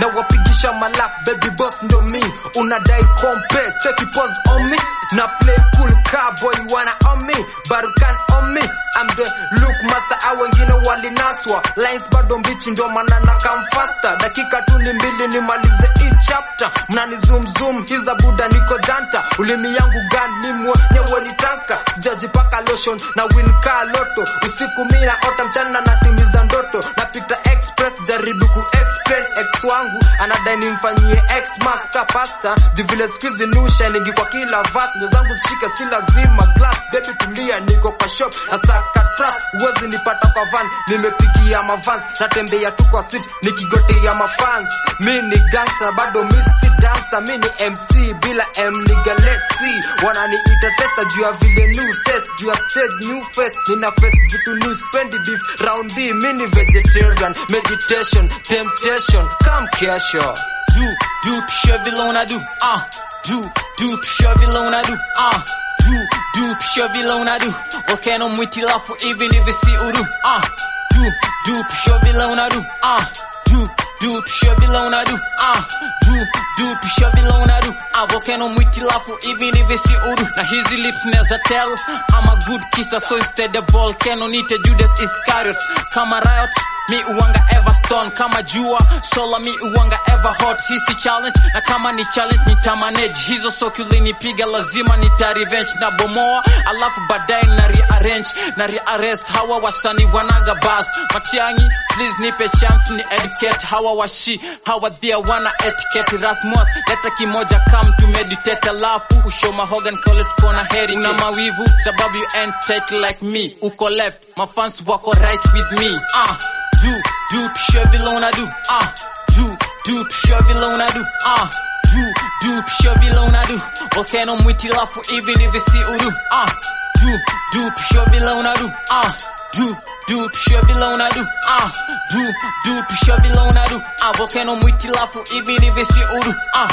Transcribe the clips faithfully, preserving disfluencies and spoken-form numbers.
na wapigisha malap, baby boss ndo me. Unadai compare, check it pose on me. Na play cool cowboy wanna on me, Barukan on me. I'm the look master, a wengine walinaswa. Lines bado mbichi ndo maana na come faster. Dakika tu ni mbili nimalize each chapter. Mnani zoom zoom, hiza buda niko janta. Ulimi yangu gun, mi mwenyewe ni tanka. Sijajipaka lotion na win kaa loto. Usiku mina ota mchana na timiza ndoto. Napita express jaribu ku explain. Ex wangu anadai nimfanyie ex master pasta. Juvile skizi new shining kwa kila vat. Ndo zangu zishika si lazima glass. Baby tulia niko kwa shop nasaka trap. Uwezi nipata kwa van, nimepigia mavans. Natembea tu kwa street nikigotea mafans. Mi ni gangster bado misti dancer. Mi ni M C bila M ni galaxy. Wananiita testa juu ya vile news test. Juu ya stage new face. Nina face vitu new spendi beef. Round B mi ni vegetarian. Meditation, temptation, come kesho. Do, do, pisha vile unadu, ah. Do, do, pisha vile unadu, ah. Do, do, pisha vile unadu. Volcano mwitilafu even if it's uru, ah. Do, do, pisha vile unadu, ah. Do, do, pisha vile unadu, ah. Do, do, pisha vile unadu, ah. Volcano mwitilafu even if it's uru. Na hizi lips neza tell, I'm a good kisser so instead of volcano nite Judas Iscariot. Kama riot, mi uwanga ever stone. Kama jua, sola mi uwanga ever hot. Sisi challenge, na kama ni challenge nita manage. Hizo sokuli nipiga lazima nita revenge. Na bomoa, alafu baadaye na rearrange. Na rearrest, hawa wasani wanaga buzz. Matiangi, please nipe chance ni educate. Hawa washi, hawa dhia wana etiquette. Rasmus, leta kimoja come to meditate. Alafu, usho mahogan call it kona heritage. Una mawivu, sababu you ain't tight like me. Uko left, my fans wako right with me. Ah. Do, do, pisha vile unadu, ah. Do, do, pisha vile unadu, ah. Do, do, pisha vile unadu. Volcano mwitilafu even if it's uru, ah. Do, do, pisha vile unadu, ah. Do, do, pisha vile unadu, ah. Do, do, pisha vile unadu, ah. Volcano mwitilafu even if it's uru, ah.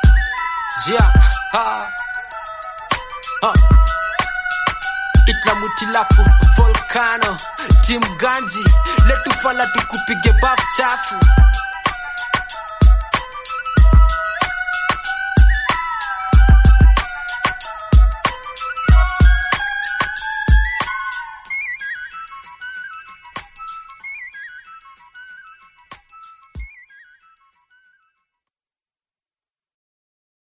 Yeah, ha. Ha. Itla mutilafu, volcano, team ganji. Letu fala tukupige buff chafu.